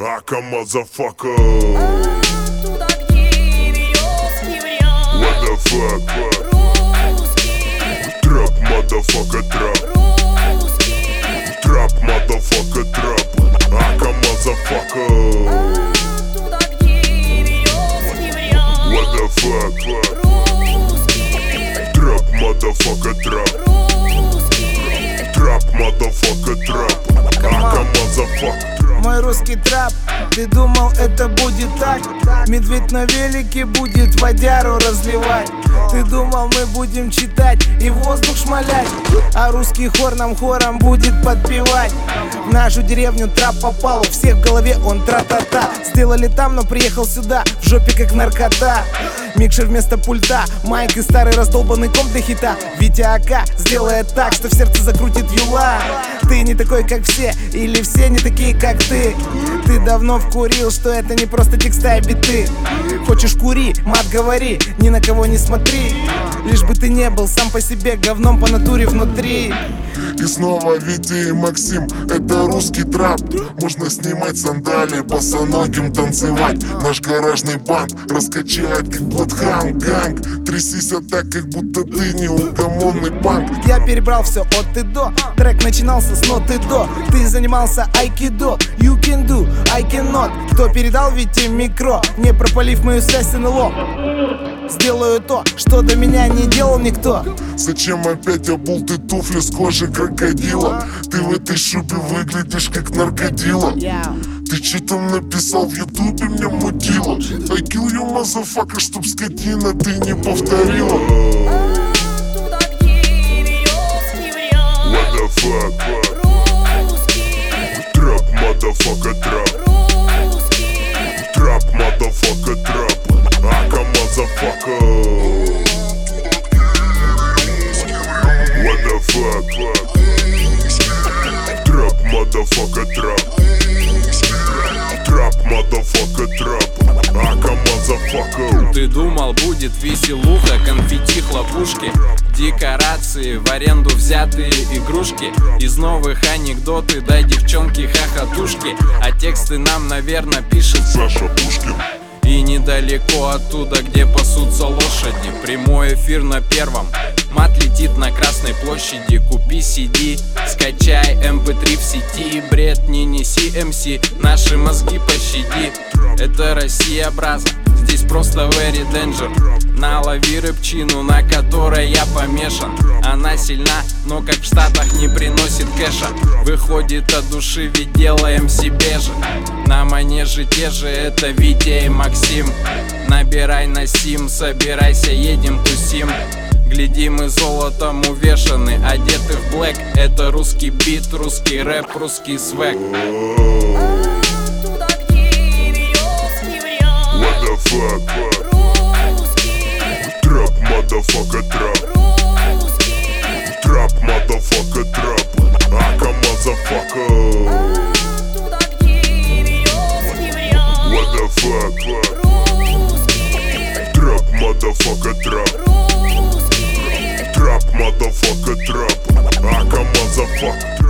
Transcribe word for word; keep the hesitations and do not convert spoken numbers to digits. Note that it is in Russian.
Ака, мазафака. Туда, где ириосский вариант. What the fuck? Русский. Трап, мазафака, трап. Русский. Трап, мазафака, трап. Ака, мазафака. Туда, где ириосский вариант. What the fuck? Русский. Трап, мазафака, трап. Русский. Трап, мазафака, трап. Ака, мазафака. Мой русский трап, ты думал это будет так? Медведь на велике будет водяру разливать. Ты думал мы будем читать и воздух шмалять, а русский хор нам хором будет подпевать. В нашу деревню трап попал, у всех в голове он тра-та-та. Сделали там, но приехал сюда, в жопе как наркота. Микшер вместо пульта, майк и старый раздолбанный комп для хита. Витя АК сделает так, что в сердце закрутит юла. Ты не такой, как все, или все не такие, как ты. Ты давно вкурил, что это не просто текста и биты. Хочешь кури, мат говори, ни на кого не смотри. Лишь бы ты не был сам по себе говном по натуре внутри. И снова Витя и Максим, это русский трап. Можно снимать сандалии, босоногим танцевать. Наш гаражный банд раскачает, как Bloodhound Gang. Трясись так, как будто ты неугомонный панк. Я перебрал все от и до, трек начинался с ноты до. Ты занимался айкидо, you can do, I cannot. Кто передал Вите микро, не пропалив мою связь с эн эл о? Сделаю то, что до меня не делал никто. Зачем опять обул ты туфли с кожи крокодила? Ты в этой шубе выглядишь как наркодила. Ты че там написал в ютубе, мне мудила? I kill you, motherfucker, чтоб скотина ты не повторила. Туда, где ириосский вариант. What the fuck? Русский. Трап, motherfucker, трап. Русский. Трап, motherfucker, трап. Ака, motherfucker. What the fuck? Трап, motherfucker, трап. Трап, motherfucker, трап. Ака, motherfucker. Ты думал, будет веселуха, конфетти, хлопушки, декорации, в аренду взятые игрушки. Из новых анекдоты, да девчонки хохотушки. А тексты нам, наверное, пишет Саша Пушкин. и недалеко оттуда, где пасутся лошади. Прямой эфир на первом, мат летит на Красной площади. Купи си ди, скачай эм пэ три в сети. Бред не неси, эм си, наши мозги пощади. Это Россия, браза, здесь просто very danger. Налови рыбчину, на которой я помешан. Она сильна, но как в Штатах не приносит кэша. Выходит от души, ведь делаем себе же. На манеже те же, это Витя и Максим. Набирай на сим, собирайся, едем тусим. Гляди, мы золотом увешаны, одеты в блэк. Это русский бит, русский рэп, русский свек. Туда, где ириосский вариант. What the fuck? Русский. Трап, motherfucker, трап. Русский. Трап, motherfucker, трап. Ака, motherfucker. Туда, где ириосский вариант. What the fuck? Русский. Трап, motherfucker, трап. Русский. Трап, motherfucker, трап. Ака, motherfucker.